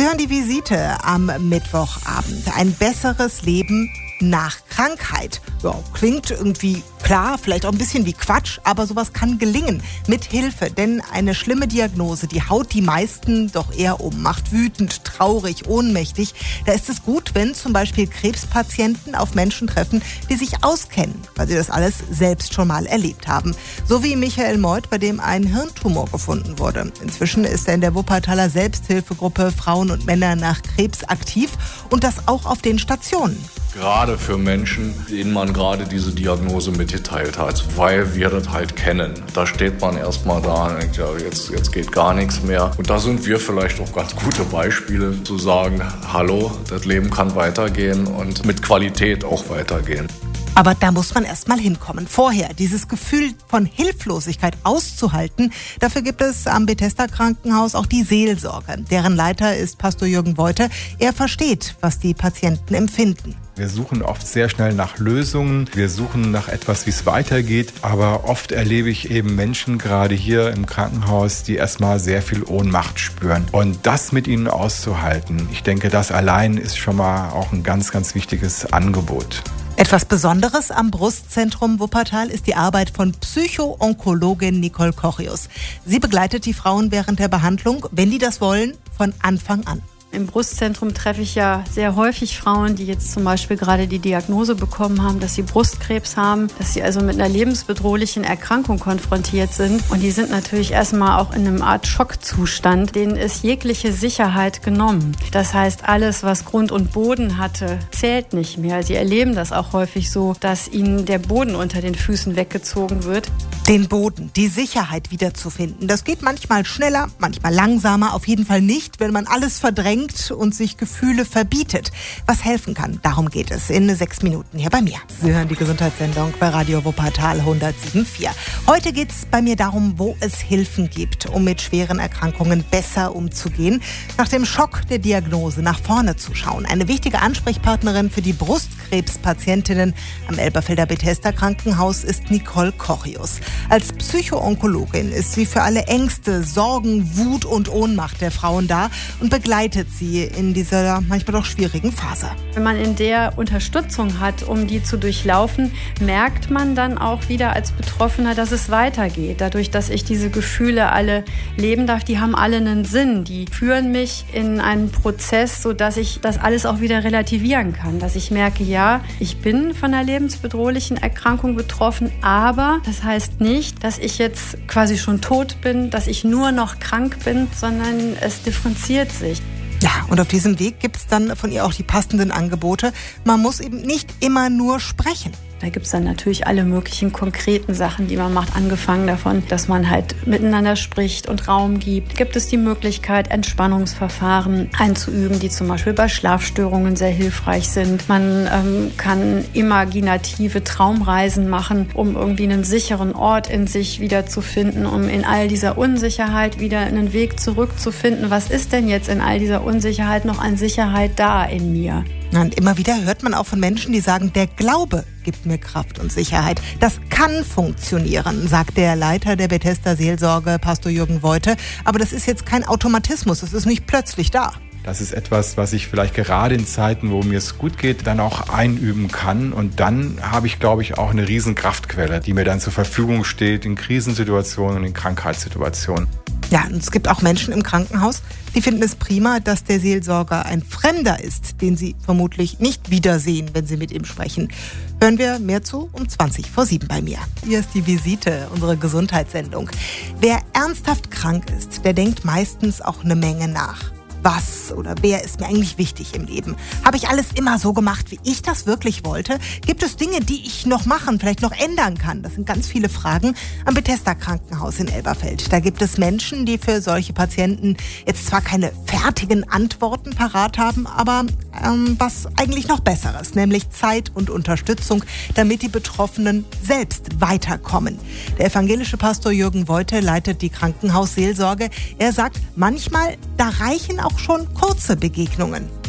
Sie hören die Visite am Mittwochabend. Ein besseres Leben nach Krankheit. Ja, klingt irgendwie klar, vielleicht auch ein bisschen wie Quatsch, aber sowas kann gelingen mit Hilfe. Denn eine schlimme Diagnose, die haut die meisten doch eher um, macht wütend, traurig, ohnmächtig. Da ist es gut, wenn zum Beispiel Krebspatienten auf Menschen treffen, die sich auskennen, weil sie das alles selbst schon mal erlebt haben. So wie Michael Meuth, bei dem ein Hirntumor gefunden wurde. Inzwischen ist er in der Wuppertaler Selbsthilfegruppe Frauen und Männer nach Krebs aktiv und das auch auf den Stationen. Gerade für Menschen, denen man gerade diese Diagnose mitgeteilt hat, weil wir das halt kennen. Da steht man erstmal da und denkt, ja, jetzt geht gar nichts mehr. Und da sind wir vielleicht auch ganz gute Beispiele, zu sagen, hallo, das Leben kann weitergehen und mit Qualität auch weitergehen. Aber da muss man erst mal hinkommen. Vorher dieses Gefühl von Hilflosigkeit auszuhalten, dafür gibt es am Bethesda Krankenhaus auch die Seelsorge. Deren Leiter ist Pastor Jürgen Woyte. Er versteht, was die Patienten empfinden. Wir suchen oft sehr schnell nach Lösungen. Wir suchen nach etwas, wie es weitergeht. Aber oft erlebe ich eben Menschen, gerade hier im Krankenhaus, die erstmal sehr viel Ohnmacht spüren. Und das mit ihnen auszuhalten, ich denke, das allein ist schon mal auch ein ganz, ganz wichtiges Angebot. Etwas Besonderes am Brustzentrum Wuppertal ist die Arbeit von Psycho-Onkologin Nicole Kochius. Sie begleitet die Frauen während der Behandlung, wenn die das wollen, von Anfang an. Im Brustzentrum treffe ich ja sehr häufig Frauen, die jetzt zum Beispiel gerade die Diagnose bekommen haben, dass sie Brustkrebs haben, dass sie also mit einer lebensbedrohlichen Erkrankung konfrontiert sind. Und die sind natürlich erstmal auch in einem Art Schockzustand. Denen ist jegliche Sicherheit genommen. Das heißt, alles, was Grund und Boden hatte, zählt nicht mehr. Sie erleben das auch häufig so, dass ihnen der Boden unter den Füßen weggezogen wird. Den Boden, die Sicherheit wiederzufinden, das geht manchmal schneller, manchmal langsamer, auf jeden Fall nicht, wenn man alles verdrängt und sich Gefühle verbietet. Was helfen kann, darum geht es in 6 Minuten hier bei mir. Sie hören die Gesundheitssendung bei Radio Wuppertal 107.4. Heute geht es bei mir darum, wo es Hilfen gibt, um mit schweren Erkrankungen besser umzugehen. Nach dem Schock der Diagnose nach vorne zu schauen. Eine wichtige Ansprechpartnerin für die Brustkrebspatientinnen am Elberfelder Bethesda Krankenhaus ist Nicole Kochius. Als Psycho-Onkologin ist sie für alle Ängste, Sorgen, Wut und Ohnmacht der Frauen da und begleitet sie in dieser manchmal doch schwierigen Phase. Wenn man in der Unterstützung hat, um die zu durchlaufen, merkt man dann auch wieder als Betroffener, dass es weitergeht. Dadurch, dass ich diese Gefühle alle leben darf, die haben alle einen Sinn. Die führen mich in einen Prozess, sodass ich das alles auch wieder relativieren kann. Dass ich merke, ja, ich bin von einer lebensbedrohlichen Erkrankung betroffen, aber das heißt nicht, dass ich jetzt quasi schon tot bin, dass ich nur noch krank bin, sondern es differenziert sich. Ja, und auf diesem Weg gibt es dann von ihr auch die passenden Angebote. Man muss eben nicht immer nur sprechen. Da gibt es dann natürlich alle möglichen konkreten Sachen, die man macht, angefangen davon, dass man halt miteinander spricht und Raum gibt. Gibt es die Möglichkeit, Entspannungsverfahren einzuüben, die zum Beispiel bei Schlafstörungen sehr hilfreich sind. Man kann imaginative Traumreisen machen, um irgendwie einen sicheren Ort in sich wiederzufinden, um in all dieser Unsicherheit wieder einen Weg zurückzufinden. Was ist denn jetzt in all dieser Unsicherheit noch an Sicherheit da in mir? Und immer wieder hört man auch von Menschen, die sagen, der Glaube gibt mir Kraft und Sicherheit. Das kann funktionieren, sagt der Leiter der Bethesda Seelsorge, Pastor Jürgen Woyte. Aber das ist jetzt kein Automatismus, es ist nicht plötzlich da. Das ist etwas, was ich vielleicht gerade in Zeiten, wo mir es gut geht, dann auch einüben kann. Und dann habe ich, glaube ich, auch eine riesen Kraftquelle, die mir dann zur Verfügung steht in Krisensituationen und in Krankheitssituationen. Ja, und es gibt auch Menschen im Krankenhaus, die finden es prima, dass der Seelsorger ein Fremder ist, den sie vermutlich nicht wiedersehen, wenn sie mit ihm sprechen. Hören wir mehr zu um 7:20 bei mir. Hier ist die Visite, unsere Gesundheitssendung. Wer ernsthaft krank ist, der denkt meistens auch eine Menge nach. Was oder wer ist mir eigentlich wichtig im Leben? Habe ich alles immer so gemacht, wie ich das wirklich wollte? Gibt es Dinge, die ich noch machen, vielleicht noch ändern kann? Das sind ganz viele Fragen am Bethesda Krankenhaus in Elberfeld. Da gibt es Menschen, die für solche Patienten jetzt zwar keine fertigen Antworten parat haben, aber was eigentlich noch Besseres, nämlich Zeit und Unterstützung, damit die Betroffenen selbst weiterkommen. Der evangelische Pastor Jürgen Woyte leitet die Krankenhausseelsorge. Er sagt, manchmal, da reichen auch schon kurze Begegnungen.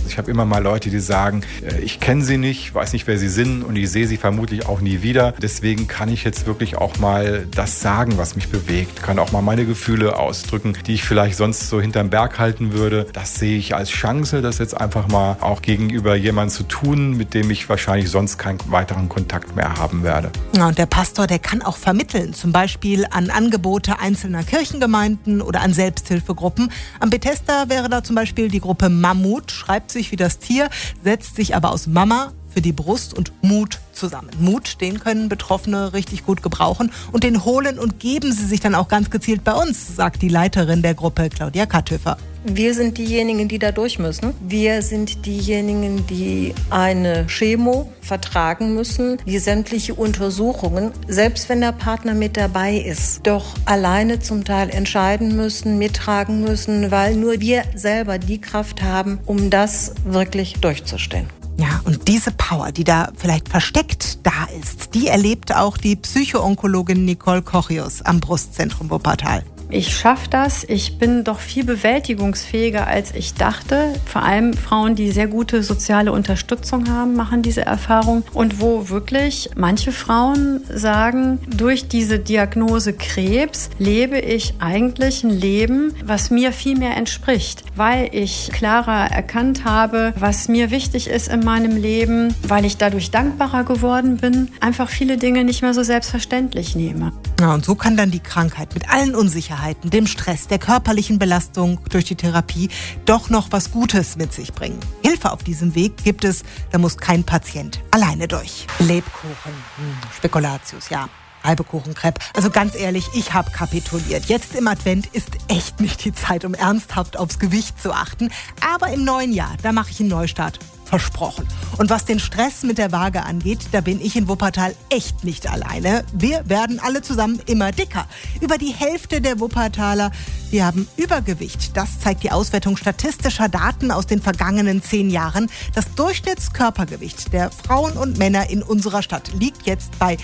Ich habe immer mal Leute, die sagen, ich kenne sie nicht, weiß nicht, wer sie sind und ich sehe sie vermutlich auch nie wieder. Deswegen kann ich jetzt wirklich auch mal das sagen, was mich bewegt. Kann auch mal meine Gefühle ausdrücken, die ich vielleicht sonst so hinterm Berg halten würde. Das sehe ich als Chance, das jetzt einfach mal auch gegenüber jemandem zu tun, mit dem ich wahrscheinlich sonst keinen weiteren Kontakt mehr haben werde. Ja, und der Pastor, der kann auch vermitteln, zum Beispiel an Angebote einzelner Kirchengemeinden oder an Selbsthilfegruppen. Am Bethesda wäre da zum Beispiel die Gruppe Mammut, schreibt sich wie das Tier, setzt sich aber aus Mama für die Brust und Mut zusammen. Mut, den können Betroffene richtig gut gebrauchen und den holen und geben sie sich dann auch ganz gezielt bei uns, sagt die Leiterin der Gruppe, Claudia Katthöfer. Wir sind diejenigen, die da durch müssen. Wir sind diejenigen, die eine Chemo vertragen müssen, die sämtliche Untersuchungen, selbst wenn der Partner mit dabei ist, doch alleine zum Teil entscheiden müssen, mittragen müssen, weil nur wir selber die Kraft haben, um das wirklich durchzustehen. Ja, und diese Power, die da vielleicht versteckt da ist, die erlebt auch die Psychoonkologin Nicole Kochius am Brustzentrum Wuppertal. Ich schaffe das. Ich bin doch viel bewältigungsfähiger, als ich dachte. Vor allem Frauen, die sehr gute soziale Unterstützung haben, machen diese Erfahrung. Und wo wirklich manche Frauen sagen, durch diese Diagnose Krebs lebe ich eigentlich ein Leben, was mir viel mehr entspricht. Weil ich klarer erkannt habe, was mir wichtig ist in meinem Leben, weil ich dadurch dankbarer geworden bin, einfach viele Dinge nicht mehr so selbstverständlich nehme. Ja, und so kann dann die Krankheit mit allen Unsicherheiten, dem Stress, der körperlichen Belastung durch die Therapie doch noch was Gutes mit sich bringen. Hilfe auf diesem Weg gibt es, da muss kein Patient alleine durch. Lebkuchen, Spekulatius, ja. Reibekuchenkrepp. Also ganz ehrlich, ich habe kapituliert. Jetzt im Advent ist echt nicht die Zeit, um ernsthaft aufs Gewicht zu achten. Aber im neuen Jahr, da mache ich einen Neustart. Versprochen. Und was den Stress mit der Waage angeht, da bin ich in Wuppertal echt nicht alleine. Wir werden alle zusammen immer dicker. Über die Hälfte der Wuppertaler, die haben Übergewicht. Das zeigt die Auswertung statistischer Daten aus den vergangenen 10 Jahren. Das Durchschnittskörpergewicht der Frauen und Männer in unserer Stadt liegt jetzt bei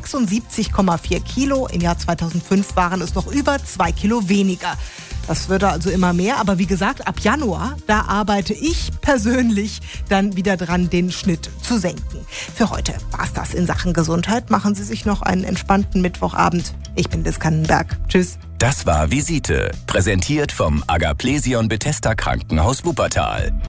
76,4 Kilo. Im Jahr 2005 waren es noch über 2 Kilo weniger. Das würde also immer mehr. Aber wie gesagt, ab Januar, da arbeite ich persönlich dann wieder dran, den Schnitt zu senken. Für heute war's das in Sachen Gesundheit. Machen Sie sich noch einen entspannten Mittwochabend. Ich bin Liz Kannenberg. Tschüss. Das war Visite, präsentiert vom Agaplesion Bethesda Krankenhaus Wuppertal.